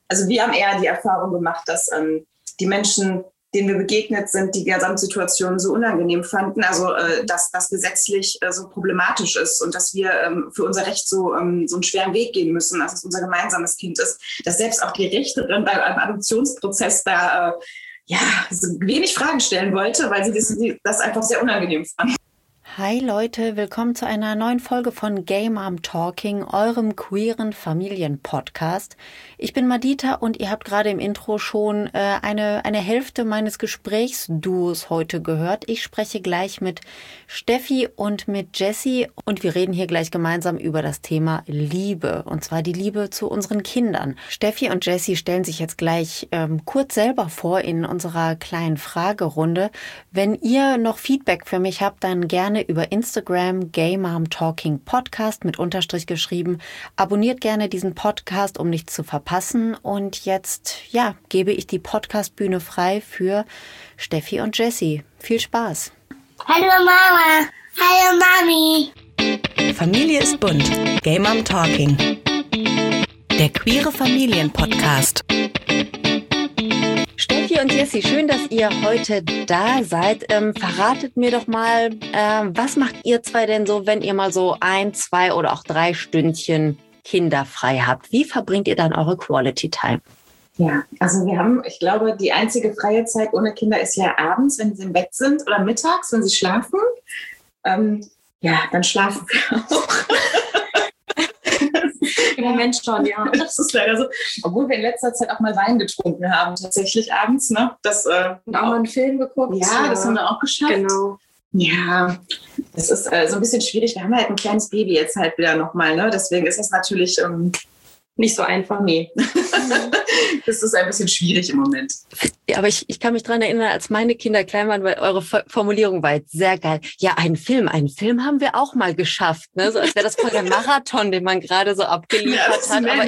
Also wir haben eher die Erfahrung gemacht, dass die Menschen, denen wir begegnet sind, die Gesamtsituation so unangenehm fanden, also dass das gesetzlich so problematisch ist und dass wir für unser Recht so einen schweren Weg gehen müssen, dass es unser gemeinsames Kind ist, dass selbst auch die Richterin beim Adoptionsprozess da so wenig Fragen stellen wollte, weil sie das einfach sehr unangenehm fand. Hi Leute, willkommen zu einer neuen Folge von Gay Mom Talking, eurem queeren Familien-Podcast. Ich bin Madita und ihr habt gerade im Intro schon eine Hälfte meines Gesprächsduos heute gehört. Ich spreche gleich mit Steffi und mit Jessie und wir reden hier gleich gemeinsam über das Thema Liebe, und zwar die Liebe zu unseren Kindern. Steffi und Jessie stellen sich jetzt gleich kurz selber vor in unserer kleinen Fragerunde. Wenn ihr noch Feedback für mich habt, dann gerne über Instagram Gay Mom Talking Podcast mit Unterstrich geschrieben. Abonniert gerne diesen Podcast, um nichts zu verpassen. Und jetzt, gebe ich die Podcastbühne frei für Steffi und Jessie. Viel Spaß. Hallo Mama. Hallo Mami. Familie ist bunt. Gay Mom Talking. Der queere Familien-Podcast. Steffi und Jessie, schön, dass ihr heute da seid. Verratet mir doch mal, was macht ihr zwei denn so, wenn ihr mal so 1, 2 oder auch 3 Stündchen kinderfrei habt? Wie verbringt ihr dann eure Quality Time? Ja, also wir haben, ich glaube, die einzige freie Zeit ohne Kinder ist ja abends, wenn sie im Bett sind oder mittags, wenn sie schlafen. Dann schlafen wir auch. Im Moment schon, ja. Das ist leider so. Obwohl wir in letzter Zeit auch mal Wein getrunken haben, tatsächlich abends. Ne? Und auch mal einen Film geguckt. Ja, das haben wir auch geschafft. Genau. Ja, das ist so ein bisschen schwierig. Wir haben halt ein kleines Baby jetzt halt wieder nochmal. Ne? Deswegen ist das natürlich nicht so einfach. Nee. Das ist ein bisschen schwierig im Moment. Ja, aber ich kann mich daran erinnern, als meine Kinder klein waren, weil eure Formulierung war jetzt sehr geil. Ja, einen Film haben wir auch mal geschafft. Ne? So als wäre das voll der Marathon, den man gerade so abgeliefert hat. Aber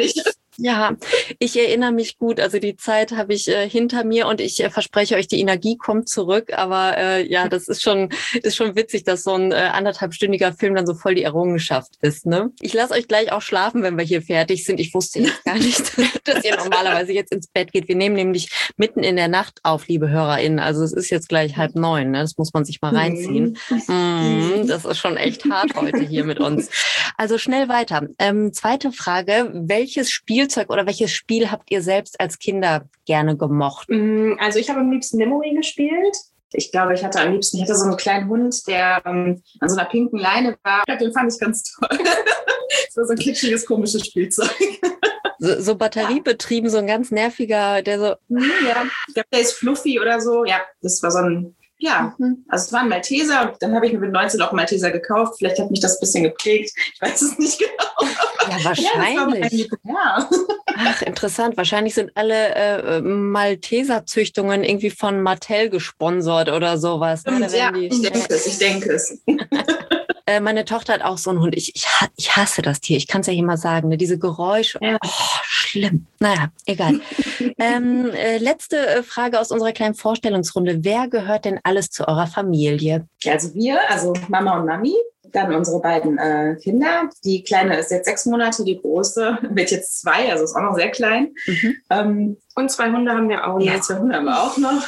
ich erinnere mich gut. Also die Zeit habe ich hinter mir und ich verspreche euch, die Energie kommt zurück. Aber das ist schon witzig, dass so ein 1,5-stündiger Film dann so voll die Errungenschaft ist. Ne? Ich lasse euch gleich auch schlafen, wenn wir hier fertig sind. Ich wusste jetzt gar nicht, dass ihr normalerweise jetzt ins Bett geht. Wir nehmen nämlich mitten in der Nacht auf, liebe HörerInnen. Also es ist jetzt gleich 8:30. Ne? Das muss man sich mal reinziehen. Das ist schon echt hart heute hier mit uns. Also schnell weiter. Zweite Frage. Welches Spielzeug oder welches Spiel habt ihr selbst als Kinder gerne gemocht? Also ich habe am liebsten Memory gespielt. Ich glaube, ich hatte so einen kleinen Hund, der an so einer pinken Leine war. Den fand ich ganz toll. Das war so ein kitschiges, komisches Spielzeug. So batteriebetrieben, so ein ganz nerviger, der so... Ja, ich glaube, der ist Fluffy oder so. Ja, das war so ein... Ja, also es war ein Malteser und dann habe ich mir mit 19 auch einen Malteser gekauft. Vielleicht hat mich das ein bisschen geprägt. Ich weiß es nicht genau. Ja, wahrscheinlich. Ja. Ach, interessant. Wahrscheinlich sind alle Malteser-Züchtungen irgendwie von Mattel gesponsert oder sowas. Ja, ich denke es. Meine Tochter hat auch so einen Hund. Ich hasse das Tier. Ich kann es ja hier mal sagen. Ne? Diese Geräusche. Ja. Oh, schlimm. Naja, egal. Letzte Frage aus unserer kleinen Vorstellungsrunde. Wer gehört denn alles zu eurer Familie? Also wir, also Mama und Mami. Dann unsere beiden Kinder. Die Kleine ist jetzt 6 Monate, die Große wird jetzt 2, also ist auch noch sehr klein. Und 2 Hunde haben wir auch noch. Ja, 2 Hunde haben wir auch noch.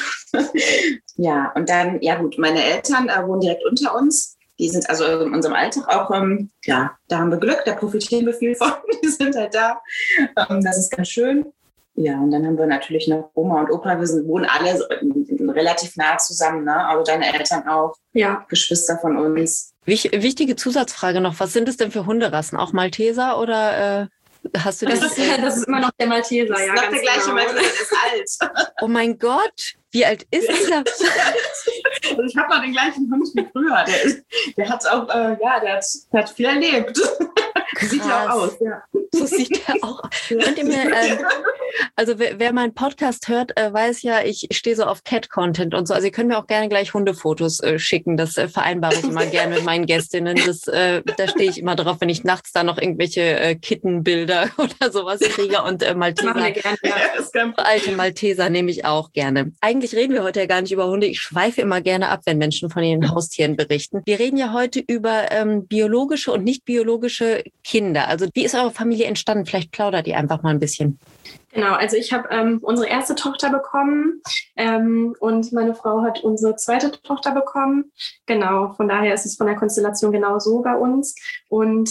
Ja, und dann, meine Eltern wohnen direkt unter uns. Die sind also in unserem Alltag auch, da haben wir Glück, da profitieren wir viel von. Die sind halt da. Das ist ganz schön. Ja, und dann haben wir natürlich noch Oma und Opa. Wir wohnen alle relativ nah zusammen, ne? Also deine Eltern auch. Ja. Geschwister von uns. Wichtige Zusatzfrage noch. Was sind es denn für Hunderassen? Auch Malteser oder hast du das? Das ist immer noch der Malteser, ja. Das ist der gleiche Malteser, der ist alt. Oh mein Gott, wie alt ist dieser? Also ich habe noch den gleichen Hund wie früher. Der hat auch, der hat viel erlebt. Sieht ja auch aus, ja. So sieht er auch aus. Könnt ihr mir, also wer meinen Podcast hört, weiß ja, ich stehe so auf Cat-Content und so. Also ihr könnt mir auch gerne gleich Hundefotos schicken. Das vereinbare ich immer gerne mit meinen Gästinnen. Da stehe ich immer drauf, wenn ich nachts da noch irgendwelche Kittenbilder oder sowas kriege. Und Malteser, alte Malteser nehme ich auch gerne. Eigentlich reden wir heute ja gar nicht über Hunde. Ich schweife immer gerne ab, wenn Menschen von ihren Haustieren berichten. Wir reden ja heute über biologische und nicht biologische Kinder. Also wie ist eure Familie entstanden? Vielleicht plaudert ihr einfach mal ein bisschen. Genau, also ich habe unsere erste Tochter bekommen und meine Frau hat unsere zweite Tochter bekommen. Genau, von daher ist es von der Konstellation genau so bei uns. Und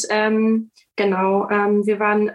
wir waren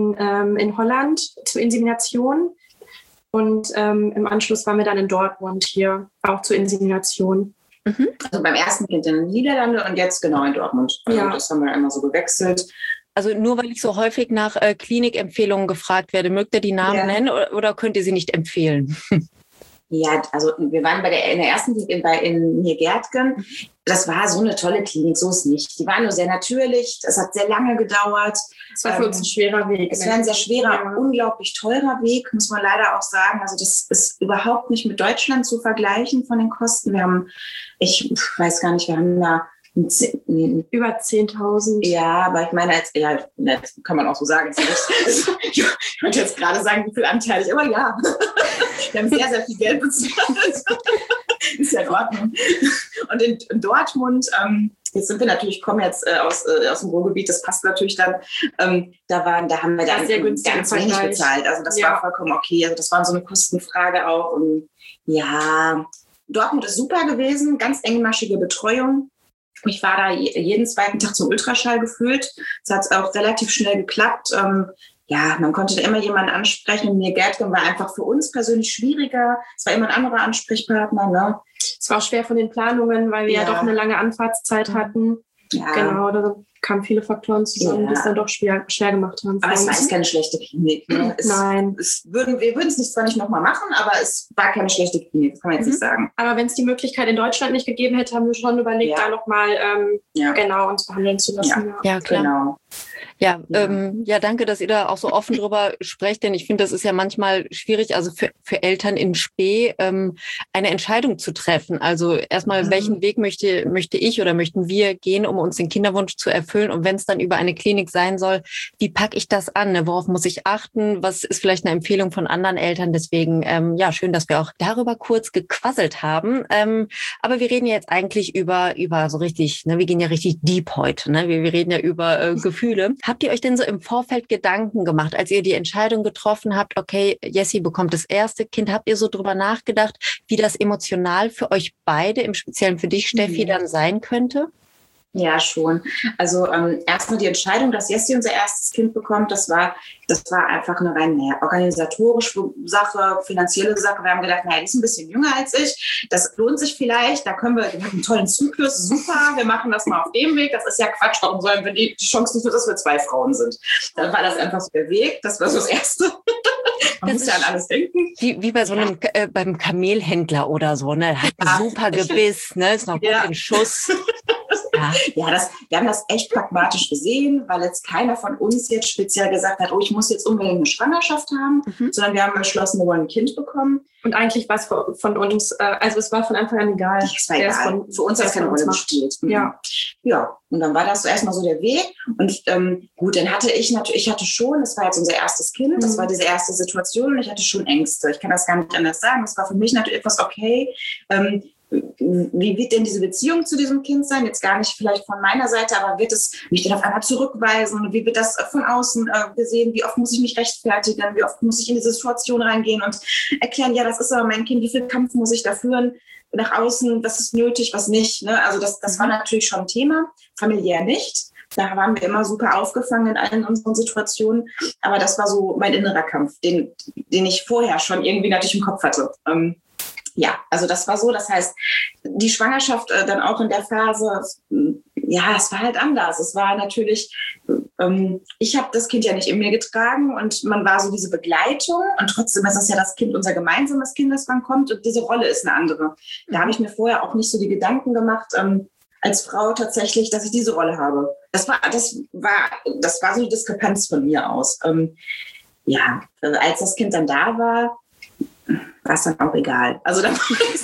in Holland zur Insemination und im Anschluss waren wir dann in Dortmund hier auch zur Insemination. Also beim ersten Kind in den Niederlanden und jetzt genau in Dortmund. Also das haben wir einmal so gewechselt. Also nur weil ich so häufig nach Klinikempfehlungen gefragt werde, mögt ihr die Namen nennen oder könnt ihr sie nicht empfehlen? Ja, also wir waren in der ersten Klinik in Niergärtgen. Das war so eine tolle Klinik, so ist nicht. Die war nur sehr natürlich, es hat sehr lange gedauert. Es war für uns ein schwerer Weg. Es war ein sehr schwerer, unglaublich teurer Weg, muss man leider auch sagen. Also das ist überhaupt nicht mit Deutschland zu vergleichen von den Kosten. Ich weiß gar nicht, wir haben da über 10.000. Ja, aber ich meine, jetzt kann man auch so sagen. Ich wollte jetzt gerade sagen, wie viel anteilig, aber ja, wir haben sehr, sehr viel Geld bezahlt. Ist ja in Ordnung. Und in Dortmund, jetzt sind wir kommen jetzt aus dem Ruhrgebiet, das passt natürlich dann, da haben wir dann sehr günstig ganz wenig bezahlt. Also das war vollkommen okay. Also das war so eine Kostenfrage auch. Und ja, Dortmund ist super gewesen, ganz engmaschige Betreuung. Ich war da jeden zweiten Tag zum Ultraschall gefühlt. Es hat auch relativ schnell geklappt. Man konnte da immer jemanden ansprechen. Und Niergärtgen war einfach für uns persönlich schwieriger. Es war immer ein anderer Ansprechpartner. Ne? Es war auch schwer von den Planungen, weil wir ja doch eine lange Anfahrtszeit hatten. Ja. Genau, da kamen viele Faktoren zusammen, die es dann doch schwer gemacht haben. Aber es war jetzt keine schlechte Klinik. Ne? Nein. Wir würden es zwar nicht nochmal machen, aber es war keine schlechte Klinik, das kann man jetzt nicht sagen. Aber wenn es die Möglichkeit in Deutschland nicht gegeben hätte, haben wir schon überlegt, da nochmal uns behandeln zu lassen. Ja, klar. Genau. Ja, danke, dass ihr da auch so offen drüber sprecht, denn ich finde, das ist ja manchmal schwierig, also für Eltern in Spee eine Entscheidung zu treffen. Also erstmal, welchen Weg möchte ich oder möchten wir gehen, um uns den Kinderwunsch zu erfüllen? Und wenn es dann über eine Klinik sein soll, wie packe ich das an? Ne? Worauf muss ich achten? Was ist vielleicht eine Empfehlung von anderen Eltern? Deswegen, schön, dass wir auch darüber kurz gequasselt haben. Aber wir reden ja jetzt eigentlich über so richtig, ne? Wir gehen ja richtig deep heute. Ne? Wir reden ja über Gefühle. Habt ihr euch denn so im Vorfeld Gedanken gemacht, als ihr die Entscheidung getroffen habt, okay, Jessie bekommt das erste Kind, habt ihr so drüber nachgedacht, wie das emotional für euch beide, im Speziellen für dich, Steffi, dann sein könnte? Ja, schon. Also erstmal die Entscheidung, dass Jessie unser erstes Kind bekommt, das war einfach eine rein organisatorische Sache, finanzielle Sache. Wir haben gedacht, die ist ein bisschen jünger als ich, das lohnt sich vielleicht, wir haben einen tollen Zyklus, super, wir machen das mal auf dem Weg, das ist ja Quatsch, warum sollen wir die Chance nicht nur, dass wir 2 Frauen sind. Dann war das einfach so der Weg, das war so das Erste. Man muss ja an alles denken. Wie bei so einem beim Kamelhändler oder so, ne? Hat ein super Gebiss, ne? Ist noch gut in Schuss. Wir haben das echt pragmatisch gesehen, weil jetzt keiner von uns jetzt speziell gesagt hat, ich muss jetzt unbedingt eine Schwangerschaft haben, sondern wir haben beschlossen, wir wollen ein Kind bekommen. Und eigentlich war es von uns, es war von Anfang an egal. Es war egal. Für uns hat es keine Rolle gespielt. Ja, und dann war das so erstmal so der Weg. Und dann hatte ich hatte schon, das war jetzt unser erstes Kind, das war diese erste Situation und ich hatte schon Ängste. Ich kann das gar nicht anders sagen. Das war für mich natürlich etwas okay. Wie wird denn diese Beziehung zu diesem Kind sein? Jetzt gar nicht vielleicht von meiner Seite, aber wird es mich dann auf einmal zurückweisen? Wie wird das von außen gesehen? Wie oft muss ich mich rechtfertigen? Wie oft muss ich in diese Situation reingehen und erklären, ja, das ist aber mein Kind, wie viel Kampf muss ich da führen nach außen? Was ist nötig, was nicht? Ne? Also das war natürlich schon ein Thema, familiär nicht. Da waren wir immer super aufgefangen in allen unseren Situationen. Aber das war so mein innerer Kampf, den ich vorher schon irgendwie natürlich im Kopf hatte. Also das war so. Das heißt, die Schwangerschaft dann auch in der Phase, es war halt anders. Es war natürlich, ich habe das Kind ja nicht in mir getragen und man war so diese Begleitung und trotzdem ist es ja das Kind, unser gemeinsames Kind, das dann kommt und diese Rolle ist eine andere. Da habe ich mir vorher auch nicht so die Gedanken gemacht, als Frau tatsächlich, dass ich diese Rolle habe. Das war so eine Diskrepanz von mir aus. Als das Kind dann da war es dann auch egal. Also dann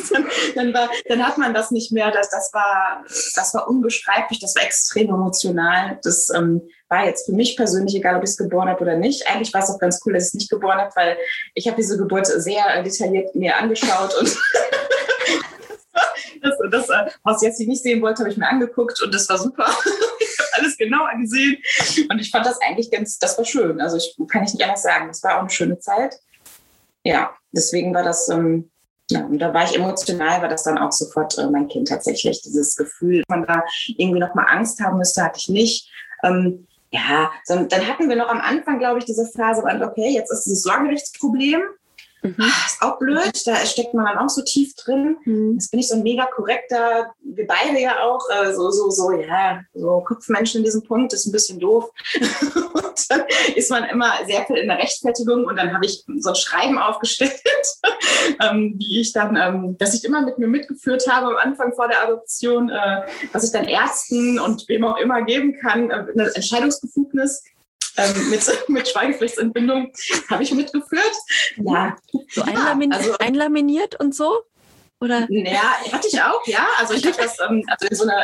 hat man das nicht mehr. Das war unbeschreiblich, das war extrem emotional. Das war jetzt für mich persönlich egal, ob ich es geboren habe oder nicht. Eigentlich war es auch ganz cool, dass ich es nicht geboren habe, weil ich habe diese Geburt sehr detailliert mir angeschaut und das was Jessie nicht sehen wollte, habe ich mir angeguckt und das war super. Ich habe alles genauer gesehen. Und ich fand das eigentlich das war schön. Also kann ich nicht anders sagen. Das war auch eine schöne Zeit. Ja, deswegen war das, und da war ich emotional, war das dann auch sofort mein Kind tatsächlich. Dieses Gefühl, dass man da irgendwie nochmal Angst haben müsste, hatte ich nicht. Dann hatten wir noch am Anfang, glaube ich, diese Phase, okay, jetzt ist dieses Sorgerechtsproblem. Ist auch blöd, da steckt man dann auch so tief drin. Jetzt bin ich so ein mega korrekter, wir beide ja auch, so Kopfmenschen in diesem Punkt, ist ein bisschen doof. Und dann ist man immer sehr viel in der Rechtfertigung und dann habe ich so ein Schreiben aufgestellt, wie ich dann, dass ich immer mit mir mitgeführt habe am Anfang vor der Adoption, was ich dann Ärzten und wem auch immer geben kann, eine Entscheidungsbefugnis. Mit Schweigepflichtsentbindung habe ich mitgeführt. Ja. So einlaminiert und so? Oder? Ja, hatte ich auch, ja. Also ich habe das in so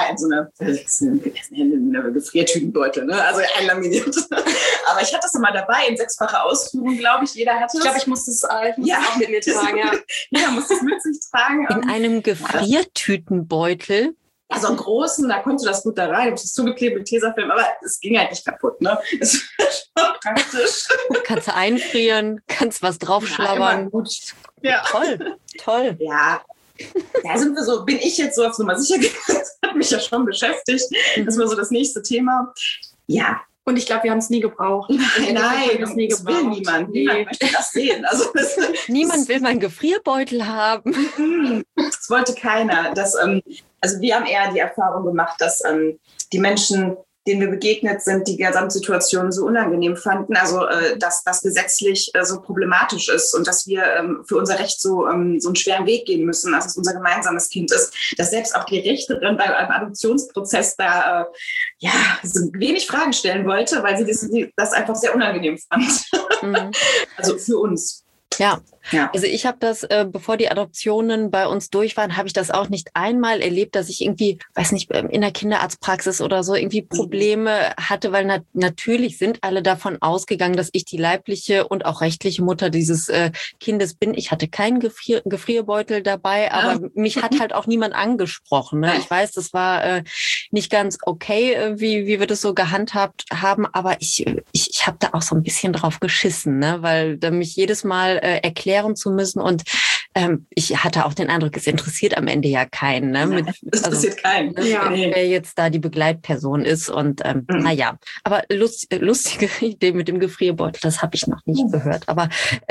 eine Gefriertütenbeutel, ne? Also einlaminiert. Aber ich hatte das immer dabei in 6-facher Ausführung, glaube ich. Jeder hatte es. Ich glaube, ich muss es auch mit mir tragen, ja. Jeder muss es mit sich tragen. In einem Gefriertütenbeutel? Ja, so einen großen, da konnte das gut da rein. Ich habe es zugeklebt mit Tesafilm, aber es ging halt nicht kaputt, ne? Das ist schon praktisch. Kannst du einfrieren, kannst was draufschlabbern. Ja, gut. Ja. Toll. Ja. Da bin ich jetzt so auf Nummer sicher gegangen. Das hat mich ja schon beschäftigt. Das war so das nächste Thema. Ja. Und ich glaube, wir haben es nie gebraucht. Nein, das will niemand. Niemand möchte das sehen. Also niemand will meinen Gefrierbeutel haben. Das wollte keiner. Also wir haben eher die Erfahrung gemacht, dass die Menschen, denen wir begegnet sind, die Gesamtsituation so unangenehm fanden, also dass das gesetzlich so problematisch ist und dass wir für unser Recht so einen schweren Weg gehen müssen, dass es unser gemeinsames Kind ist, dass selbst auch die Richterin beim Adoptionsprozess da so wenig Fragen stellen wollte, weil sie das einfach sehr unangenehm fand. Also für uns. Ja, also ich habe das, bevor die Adoptionen bei uns durch waren, habe ich das auch nicht einmal erlebt, dass ich irgendwie, weiß nicht, in der Kinderarztpraxis oder so irgendwie Probleme hatte, weil natürlich sind alle davon ausgegangen, dass ich die leibliche und auch rechtliche Mutter dieses Kindes bin. Ich hatte keinen Gefrierbeutel dabei, aber mich hat halt auch niemand angesprochen. Ne? Ich weiß, das war nicht ganz okay, wie wir das so gehandhabt haben, aber ich habe da auch so ein bisschen drauf geschissen, ne? Weil da mich jedes Mal erklären zu müssen und ich hatte auch den Eindruck, es interessiert am Ende ja keinen. Ne? Es interessiert keinen. Wer jetzt da die Begleitperson ist und aber lustige Idee mit dem Gefrierbeutel, das habe ich noch nicht gehört. Aber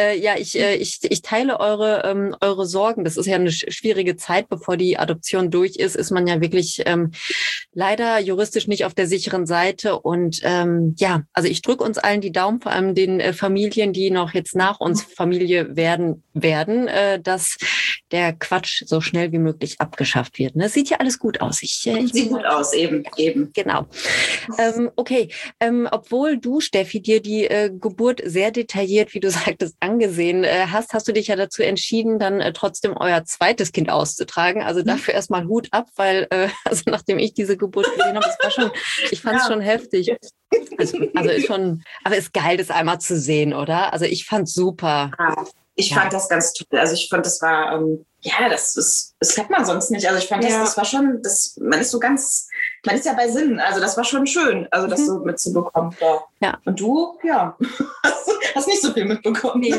ich teile eure Sorgen. Das ist ja eine schwierige Zeit, bevor die Adoption durch ist man ja wirklich leider juristisch nicht auf der sicheren Seite und also ich drücke uns allen die Daumen, vor allem den Familien, die noch jetzt nach uns Familie werden, dass der Quatsch so schnell wie möglich abgeschafft wird. Ne? Sieht ja alles gut aus. Sieht gut aus, eben. Genau. Okay, obwohl du, Steffi, dir die Geburt sehr detailliert, wie du sagtest, angesehen hast du dich ja dazu entschieden, dann trotzdem euer zweites Kind auszutragen. Also dafür erstmal Hut ab, weil nachdem ich diese Geburt gesehen habe, ich fand es schon heftig. Also ist schon, aber ist geil, das einmal zu sehen, oder? Also ich fand's super. Ich fand das ganz toll. Also ich fand, das war, das hat man sonst nicht. Also ich fand, das war schon, man ist ja bei Sinn. Also das war schon schön, also das so mitzubekommen. Ja. Und du, hast nicht so viel mitbekommen. Nee.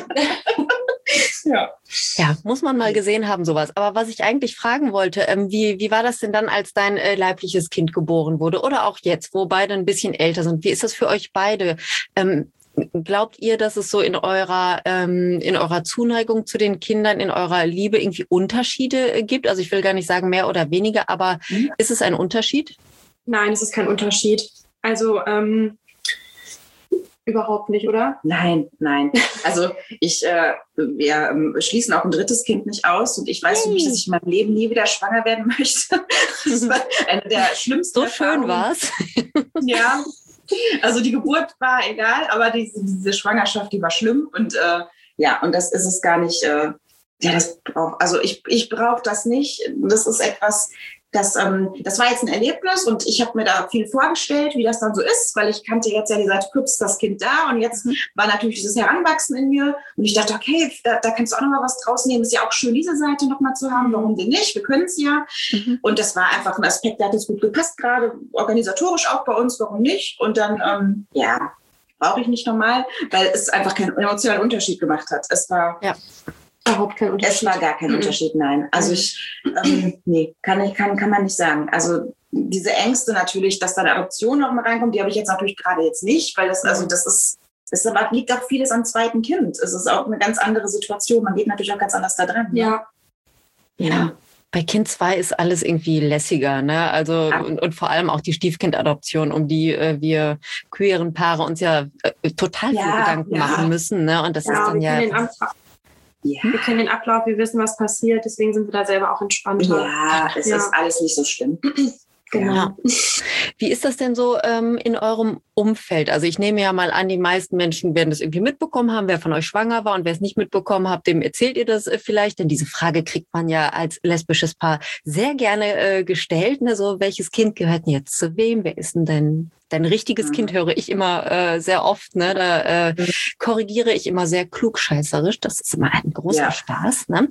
Ja, muss man mal gesehen haben, sowas. Aber was ich eigentlich fragen wollte, wie war das denn dann, als dein leibliches Kind geboren wurde? Oder auch jetzt, wo beide ein bisschen älter sind? Wie ist das für euch beide? Glaubt ihr, dass es so in eurer Zuneigung zu den Kindern, in eurer Liebe irgendwie Unterschiede gibt? Also ich will gar nicht sagen mehr oder weniger, aber ist es ein Unterschied? Nein, es ist kein Unterschied. Also überhaupt nicht, oder? Nein. Also wir schließen auch ein drittes Kind nicht aus und ich weiß für mich, dass ich in meinem Leben nie wieder schwanger werden möchte. Das war eine der schlimmsten Erfahrungen. So schön war's. Ja. Also die Geburt war egal, aber diese Schwangerschaft, die war schlimm und und das ist es gar nicht. Ich brauche das nicht. Das ist etwas, das war jetzt ein Erlebnis und ich habe mir da viel vorgestellt, wie das dann so ist, weil ich kannte jetzt ja die Seite Küps, das Kind da und jetzt war natürlich dieses Heranwachsen in mir und ich dachte, okay, da kannst du auch nochmal was draus nehmen, ist ja auch schön, diese Seite nochmal zu haben, warum denn nicht, wir können es ja. Und das war einfach ein Aspekt, der hat jetzt gut gepasst, gerade organisatorisch auch bei uns, warum nicht? Und dann, brauche ich nicht nochmal, weil es einfach keinen emotionalen Unterschied gemacht hat. Es war... Ja. Überhaupt kein Unterschied. Es war gar kein Unterschied, nein. Also kann man nicht sagen. Also diese Ängste natürlich, dass da eine Adoption noch mal reinkommt, die habe ich jetzt natürlich gerade jetzt nicht, weil das liegt auch vieles am zweiten Kind. Es ist auch eine ganz andere Situation. Man geht natürlich auch ganz anders da dran. Ja. Ja. Bei Kind 2 ist alles irgendwie lässiger, ne? Also und vor allem auch die Stiefkindadoption, um die wir queeren Paare uns ja total viel Gedanken machen müssen, ne? Und das ist dann wir kennen den Ablauf, wir wissen, was passiert, deswegen sind wir da selber auch entspannter. Ja, es ist alles nicht so schlimm. Genau. Ja. Wie ist das denn so in eurem Umfeld? Also ich nehme ja mal an, die meisten Menschen werden das irgendwie mitbekommen haben, wer von euch schwanger war und wer es nicht mitbekommen hat, dem erzählt ihr das vielleicht, denn diese Frage kriegt man ja als lesbisches Paar sehr gerne gestellt, ne? So, welches Kind gehört denn jetzt zu wem? Wer ist denn dein richtiges Kind, höre ich immer sehr oft, ne? Da korrigiere ich immer sehr klugscheißerisch. Das ist immer ein großer Spaß. Ne?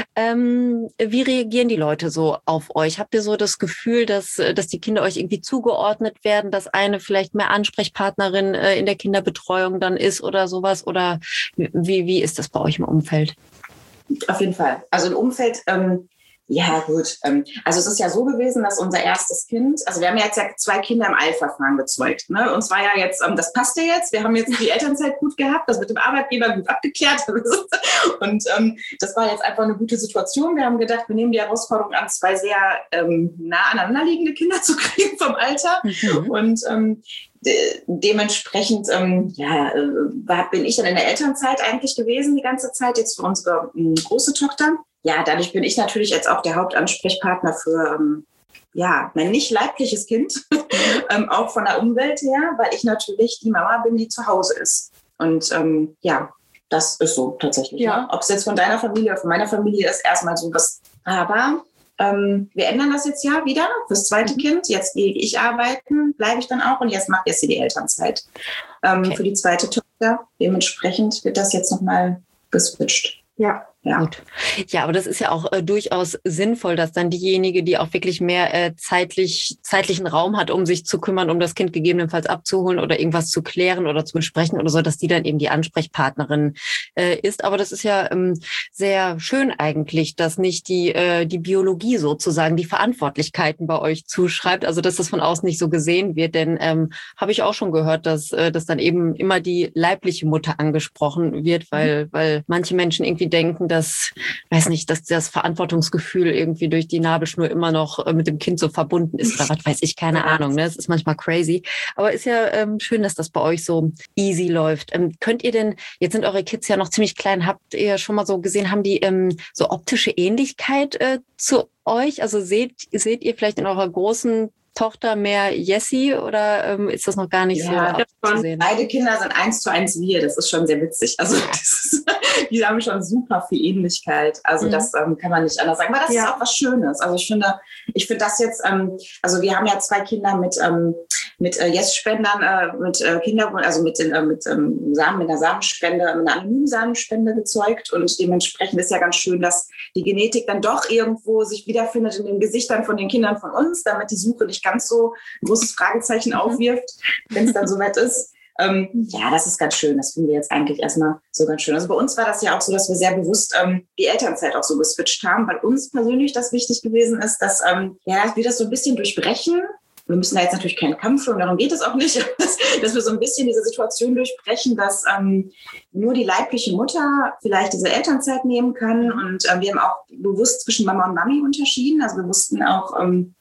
Wie reagieren die Leute so auf euch? Habt ihr so das Gefühl, dass die Kinder euch irgendwie zugeordnet werden, dass eine vielleicht mehr Ansprechpartnerin in der Kinderbetreuung dann ist oder sowas? Oder wie ist das bei euch im Umfeld? Auf jeden Fall. Also im Umfeld... Ja, gut. Also es ist ja so gewesen, dass unser erstes Kind, also wir haben jetzt ja 2 Kinder im Eilverfahren gezeugt. Ne? Und zwar ja jetzt, das passte jetzt. Wir haben jetzt die Elternzeit gut gehabt, das mit dem Arbeitgeber gut abgeklärt. Und das war jetzt einfach eine gute Situation. Wir haben gedacht, wir nehmen die Herausforderung an, 2 sehr nah aneinander liegende Kinder zu kriegen vom Alter. Und dementsprechend bin ich dann in der Elternzeit eigentlich gewesen die ganze Zeit, jetzt für unsere große Tochter. Ja, dadurch bin ich natürlich jetzt auch der Hauptansprechpartner für mein nicht leibliches Kind, auch von der Umwelt her, weil ich natürlich die Mama bin, die zu Hause ist. Und das ist so tatsächlich. Ja. Ne? Ob es jetzt von deiner Familie oder von meiner Familie ist, erstmal so was. Aber wir ändern das jetzt ja wieder fürs zweite Kind. Jetzt gehe ich arbeiten, bleibe ich dann auch und jetzt macht Jessie die Elternzeit für die zweite Tochter. Dementsprechend wird das jetzt nochmal geswitcht. Ja. Gut. Ja, aber das ist ja auch durchaus sinnvoll, dass dann diejenige, die auch wirklich mehr zeitlichen Raum hat, um sich zu kümmern, um das Kind gegebenenfalls abzuholen oder irgendwas zu klären oder zu besprechen oder so, dass die dann eben die Ansprechpartnerin ist. Aber das ist ja sehr schön eigentlich, dass nicht die Biologie sozusagen die Verantwortlichkeiten bei euch zuschreibt, also dass das von außen nicht so gesehen wird, denn habe ich auch schon gehört, dass dann eben immer die leibliche Mutter angesprochen wird, weil manche Menschen irgendwie denken, dass das Verantwortungsgefühl irgendwie durch die Nabelschnur immer noch mit dem Kind so verbunden ist oder was weiß ich, keine Ahnung. Ne? Das ist manchmal crazy. Aber ist ja schön, dass das bei euch so easy läuft. Könnt ihr denn, jetzt sind eure Kids ja noch ziemlich klein, habt ihr schon mal so gesehen, haben die so optische Ähnlichkeit zu euch? Also seht ihr vielleicht in eurer großen Tochter mehr Jessie oder ist das noch gar nicht so abzusehen? Beide Kinder sind 1:1 wir, das ist schon sehr witzig. Also die haben schon super viel Ähnlichkeit. Also das kann man nicht anders sagen. Aber das ist auch was Schönes. Also ich finde das jetzt, also wir haben ja 2 Kinder mit Yes-Spendern, mit Kinder, also mit Samen, mit einer Samenspende, mit einer anonymen Samenspende gezeugt. Und dementsprechend ist ja ganz schön, dass die Genetik dann doch irgendwo sich wiederfindet in den Gesichtern von den Kindern von uns, damit die Suche nicht ganz so ein großes Fragezeichen aufwirft, wenn es dann soweit ist. Das ist ganz schön. Das finden wir jetzt eigentlich erstmal so ganz schön. Also bei uns war das ja auch so, dass wir sehr bewusst die Elternzeit auch so geswitcht haben, weil uns persönlich das wichtig gewesen ist, dass wir das so ein bisschen durchbrechen. Wir müssen da jetzt natürlich keinen Kampf führen, darum geht es auch nicht, dass wir so ein bisschen diese Situation durchbrechen, dass nur die leibliche Mutter vielleicht diese Elternzeit nehmen kann. Und wir haben auch bewusst zwischen Mama und Mami unterschieden. Also wir wussten auch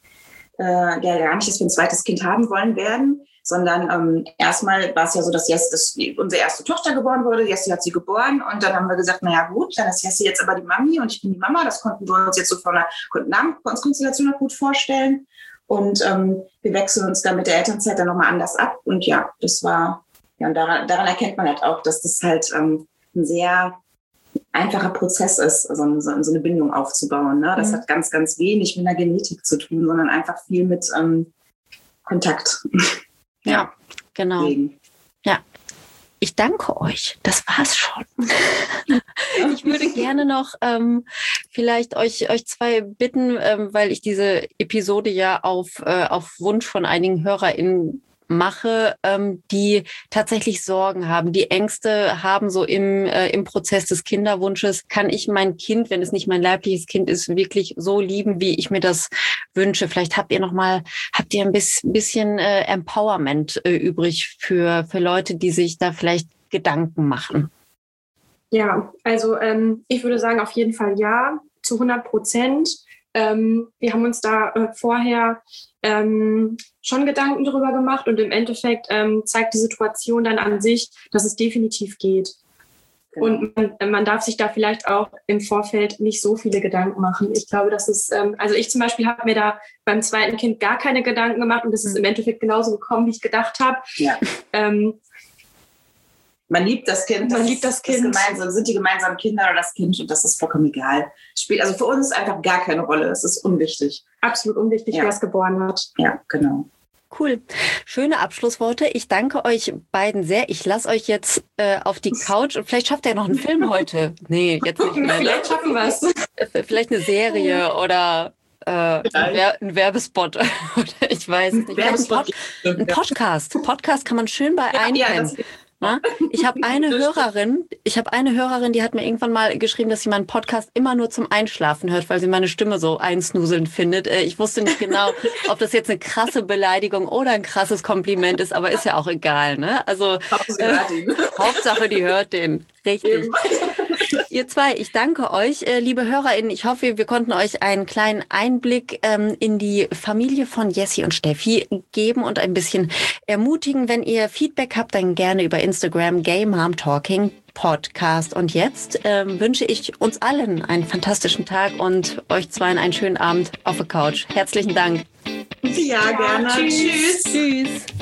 gar nicht, dass wir ein zweites Kind haben wollen werden, sondern erstmal war es ja so, dass unsere erste Tochter geboren wurde. Jessie hat sie geboren und dann haben wir gesagt, naja gut, dann ist Jessie jetzt aber die Mami und ich bin die Mama. Das konnten wir uns jetzt so von der Namenskonstellation noch gut vorstellen. Und wir wechseln uns dann mit der Elternzeit dann nochmal anders ab. Und ja, das war, und daran erkennt man halt auch, dass das halt ein sehr einfacher Prozess ist, so eine Bindung aufzubauen. Ne? Das hat ganz, ganz wenig mit der Genetik zu tun, sondern einfach viel mit Kontakt. Ja, genau. Deswegen. Ja. Ich danke euch. Das war's schon. Ich würde gerne noch vielleicht euch zwei bitten, weil ich diese Episode ja auf Wunsch von einigen HörerInnen mache, die tatsächlich Sorgen haben, die Ängste haben, so im Prozess des Kinderwunsches. Kann ich mein Kind, wenn es nicht mein leibliches Kind ist, wirklich so lieben, wie ich mir das wünsche? Vielleicht habt ihr ein bisschen Empowerment übrig für Leute, die sich da vielleicht Gedanken machen. Ja, also ich würde sagen, auf jeden Fall ja, zu 100%. Wir haben uns da vorher schon Gedanken darüber gemacht und im Endeffekt zeigt die Situation dann an sich, dass es definitiv geht. Genau. Und man darf sich da vielleicht auch im Vorfeld nicht so viele Gedanken machen. Ich glaube, das ist, also ich zum Beispiel habe mir da beim zweiten Kind gar keine Gedanken gemacht und es ist im Endeffekt genauso gekommen, wie ich gedacht habe. Ja. Man liebt das Kind. Das sind die gemeinsamen Kinder oder das Kind und das ist vollkommen egal. Spielt also für uns einfach gar keine Rolle. Es ist unwichtig. Absolut unwichtig, wer es geboren hat. Ja, genau. Cool. Schöne Abschlussworte. Ich danke euch beiden sehr. Ich lasse euch jetzt auf die Couch und vielleicht schafft ihr noch einen Film heute. Nee, jetzt nicht mehr. Vielleicht schaffen wir es. Vielleicht eine Serie oder ein Werbespot. Oder ich weiß nicht. Ein Podcast. Podcast kann man schön bei einpennen. Ich habe eine Hörerin, die hat mir irgendwann mal geschrieben, dass sie meinen Podcast immer nur zum Einschlafen hört, weil sie meine Stimme so einsnuselnd findet. Ich wusste nicht genau, ob das jetzt eine krasse Beleidigung oder ein krasses Kompliment ist, aber ist ja auch egal, ne? Also Hauptsache, die hört den. Richtig. Ihr zwei, ich danke euch, liebe HörerInnen. Ich hoffe, wir konnten euch einen kleinen Einblick in die Familie von Jessie und Steffi geben und ein bisschen ermutigen. Wenn ihr Feedback habt, dann gerne über Instagram Game Mom Talking Podcast. Und jetzt wünsche ich uns allen einen fantastischen Tag und euch zweien einen schönen Abend auf der Couch. Herzlichen Dank. Ja, gerne. Tschüss. Tschüss.